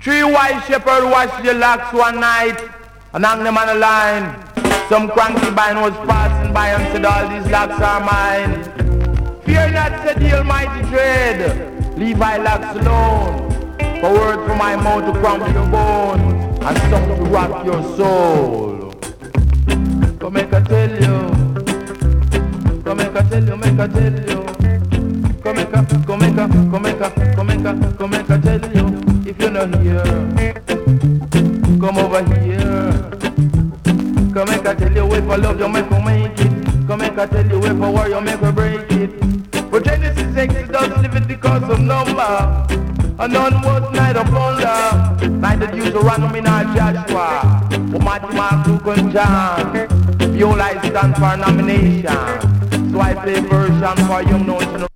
Three white shepherds washed the locks one night and hung them on the line. Some cranky vine was passing by and said, all these locks are mine. Fear not, said the Almighty dread. Leave my locks alone. For words from my mouth to crumble your bone and some to rock your soul. Come make I tell you. Come make I tell you, make I tell you. Come make I tell you. If you're not here, come over here. Come make I tell you, if I love you, make her make it. Come make I tell you, if I war you, make her break it. But Genesis, Exodus, Leviticus of number. And none was neither plunder, neither Deuteronomy nor Joshua. But Matthew, Mark, Luke and John. The whole I stand for nomination. So I play version for young notes.